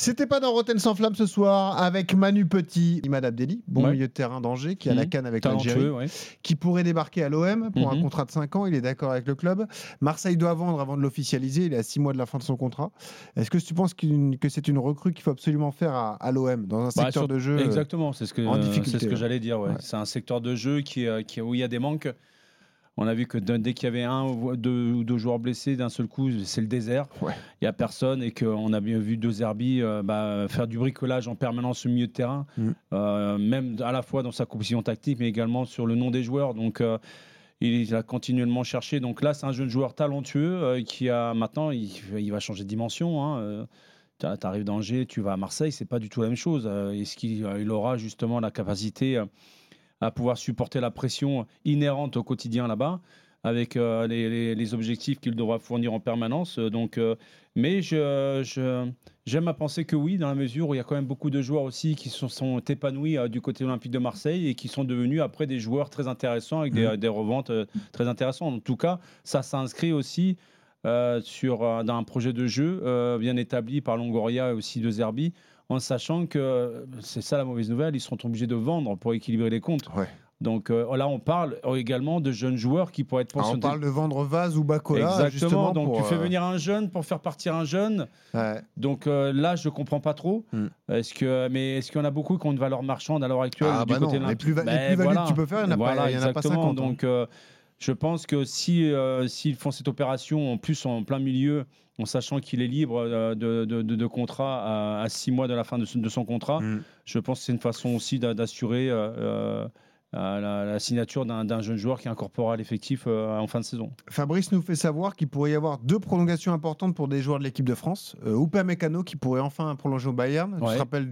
C'était pas dans Rotten sans flamme ce soir avec Manu Petit, Imad Abdelli, bon milieu de terrain d'Angers, qui a la canne avec l'Algérie, qui pourrait débarquer à l'OM pour un contrat de 5 ans. Il est d'accord avec le club. Marseille doit vendre avant de l'officialiser. Il est à 6 mois de la fin de son contrat. Est-ce que tu penses que c'est une recrue qu'il faut absolument faire à l'OM dans un secteur de jeu exactement, c'est ce que j'allais dire. Ouais. Ouais. C'est un secteur de jeu où il y a des manques. On a vu que dès qu'il y avait un ou deux joueurs blessés, d'un seul coup, c'est le désert. Ouais. Il n'y a personne et qu'on a bien vu De Zerbi faire du bricolage en permanence au milieu de terrain, même à la fois dans sa composition tactique, mais également sur le nom des joueurs. Donc, il a continuellement cherché. Donc là, c'est un jeune joueur talentueux qui a maintenant, il va changer de dimension. Tu arrives d'Angers, tu vas à Marseille, c'est pas du tout la même chose. Est-ce qu'il aura justement la capacité à pouvoir supporter la pression inhérente au quotidien là-bas, avec les objectifs qu'il devra fournir en permanence. Mais j'aime à penser que oui, dans la mesure où il y a quand même beaucoup de joueurs aussi qui sont épanouis du côté olympique de Marseille et qui sont devenus après des joueurs très intéressants avec des reventes très intéressantes. En tout cas, ça s'inscrit aussi dans un projet de jeu bien établi par Longoria et aussi De Zerbi, en sachant que c'est ça la mauvaise nouvelle, ils seront obligés de vendre pour équilibrer les comptes. Ouais. Donc là, on parle également de jeunes joueurs qui pourraient être pensionnés. On parle de vendre Vaz ou Bacola. Exactement. Donc tu fais venir un jeune pour faire partir un jeune. Ouais. Donc là, je comprends pas trop. Est-ce qu'il y en a beaucoup qui ont une valeur marchande à l'heure actuelle du côté de l'Olympique? Les plus-values que tu peux faire, il n'y en a pas 50. Donc je pense que s'ils font cette opération en plus en plein milieu, en sachant qu'il est libre de contrat à 6 mois de la fin de son contrat, je pense que c'est une façon aussi d'assurer la signature d'un jeune joueur qui incorporera l'effectif en fin de saison. Fabrice nous fait savoir qu'il pourrait y avoir 2 prolongations importantes pour des joueurs de l'équipe de France. Upamecano qui pourrait enfin prolonger au Bayern. Tu te rappelles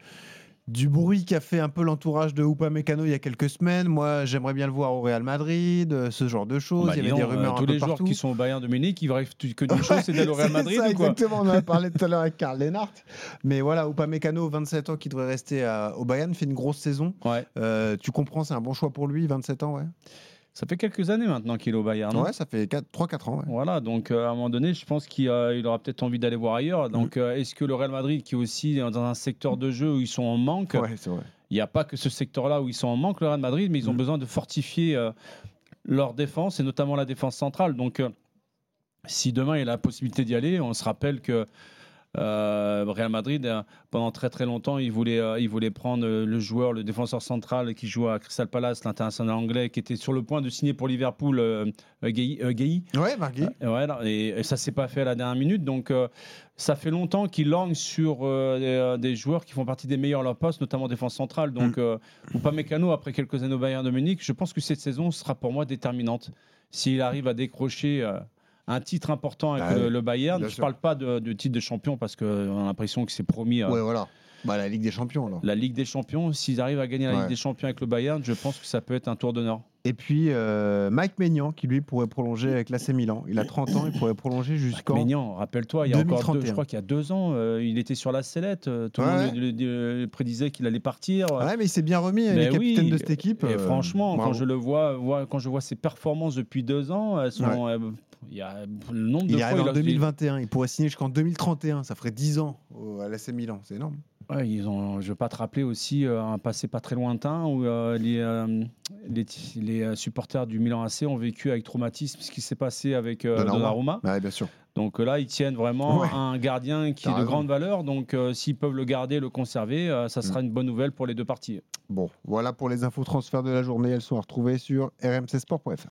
du bruit qu'a fait un peu l'entourage de Upamecano il y a quelques semaines. Moi, j'aimerais bien le voir au Real Madrid, ce genre de choses. Il y avait des rumeurs un peu partout. Tous les joueurs qui sont au Bayern de Munich, ils rêvent que d'une chose, c'est d'aller au Real Madrid. Ça, ou quoi exactement, on en a parlé tout à l'heure avec Karl Lennart. Mais voilà, Upamecano, 27 ans, qui devrait rester au Bayern, fait une grosse saison. Ouais. Tu comprends, c'est un bon choix pour lui, 27 ans, ouais. Ça fait quelques années maintenant qu'il est au Bayern. Ouais, ça fait 3-4 ans. Ouais. Voilà, donc à un moment donné, je pense qu'il aura peut-être envie d'aller voir ailleurs. Donc est-ce que le Real Madrid, qui est aussi dans un secteur de jeu où ils sont en manque, c'est vrai. Il n'y a pas que ce secteur-là où ils sont en manque, le Real Madrid, mais ils ont besoin de fortifier leur défense, et notamment la défense centrale. Donc si demain il y a la possibilité d'y aller, on se rappelle que Real Madrid, pendant très très longtemps, il voulait prendre le défenseur central qui joue à Crystal Palace, l'international anglais, qui était sur le point de signer pour Liverpool, Gueye. Ouais, Marguerite. Et ça s'est pas fait à la dernière minute. Donc ça fait longtemps qu'il langue sur des joueurs qui font partie des meilleurs à leur poste, notamment défense centrale. Donc Upamecano, après quelques années au Bayern de Munich, je pense que cette saison sera pour moi déterminante. S'il arrive à décrocher un titre important avec le Bayern. Je ne parle pas de titre de champion parce qu'on a l'impression que c'est promis. Ouais, voilà. La Ligue des Champions, alors. La Ligue des Champions, s'ils arrivent à gagner la Ligue des Champions avec le Bayern, je pense que ça peut être un tour d'honneur. Et puis Mike Maignan, qui lui pourrait prolonger avec l'AC Milan. Il a 30 ans, il pourrait prolonger jusqu'en. Maignan, rappelle-toi, il y a encore je crois qu'il y a 2 ans, il était sur la sellette. Tout le monde prédisait qu'il allait partir. Ouais, mais il s'est bien remis. Il est capitaine de cette équipe. Et franchement, quand je vois ses performances depuis 2 ans, elles sont. Il y a le nombre de il fois. Arrive en 2021. Il pourrait signer jusqu'en 2031. Ça ferait 10 ans à l'AC Milan. C'est énorme. Ouais, je ne vais pas te rappeler aussi un passé pas très lointain où les supporters du Milan AC ont vécu avec traumatisme ce qui s'est passé avec Donnarumma. Ouais, bien sûr. Donc là, ils tiennent vraiment un gardien qui est de grande valeur. Donc s'ils peuvent le garder, le conserver, ça sera une bonne nouvelle pour les deux parties. Bon, voilà pour les infos transferts de la journée. Elles sont à retrouver sur rmcsport.fr.